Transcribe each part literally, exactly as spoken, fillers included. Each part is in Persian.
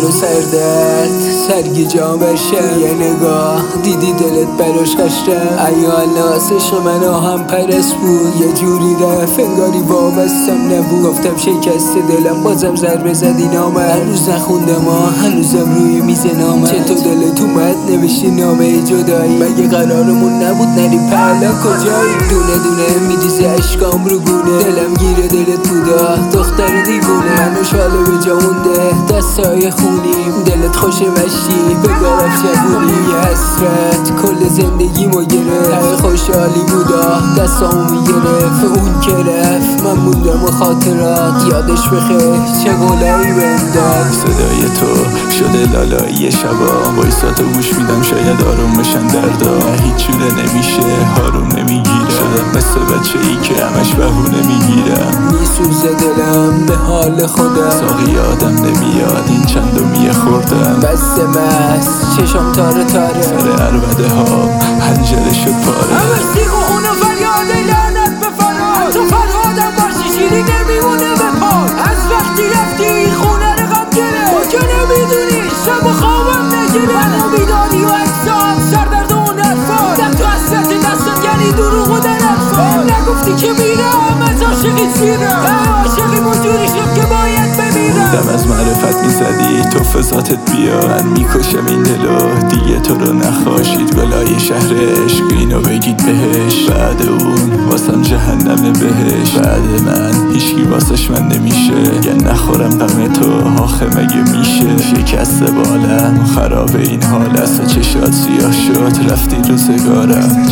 منو سردرد سرگی جا برشم یه نگاه دیدی دلت براش خشتم ایال ناس عشق من آهم پرست بود یه جوری رفت انگاری وابستم نبود گفتم شکست دلم بازم ضربه زدی نامه هنوز نخوندم ها هنوزم روی میز نامه چطور دلت اومد نوشتی نامه جدایی مگه قرارمون نبود نریم پهلا کجایی دونه دونه میریزه اشکام رو گونه دلم گیره دلت بودا دختر دیوونه منو شاله به جا مونده دستای خونیم دلت خوشه مشتی بگارم جوونی یه حسرت کل زندگیمو گرفت ته خوشحالی بودا دستامو میگرفت اون که رفت من موندم و خاطرات یادش بخیر چه گلایی بنداد صدای تو شده لالایی شبا وایساتو گوش میدم شاید آروم بشن دردا هیچ جوره نمیشه هاروم نمیگیره شدم مثل بچه ای که همش بهونه میگیرم میسوزه دلم به حال خودم ساقی آدم نمیاد این چندمیه خوردم بسته مست چشم تاره تاره سر عربده ها پنجره شد پاره همه سیخ و خونه فریاد لعنت به فراد تو فرادم باشی شیری نمیمونه به پا از وقتی رفتی خونه رو غم گره تو که نمیدونی شب و خوابم نگیره منو بیداری و اکسام سردرد و اون حرفا در تو حسرت دستم یعنی دروغ و در حرفا نگفتی که میرم از عاشقی سیرم عاشقی مجوری شد که باید بمیرم دم از معرفت میزدی تو فضاتت بیا من میکشم این دلو دیگه تو رو نخواشید ولای شهر عشق اینو بگید بهش بعد اون واسم جهنم بهش بعد من هیچکی واسش من نمیشه گه نخورم غم تو آخه مگه میشه شکست بالم خراب این حال است چشات سیاه شد رفتی روزگارم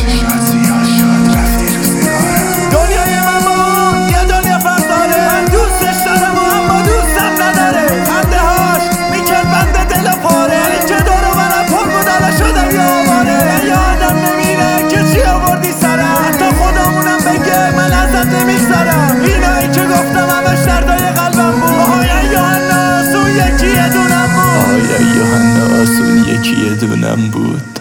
یکی دونم بود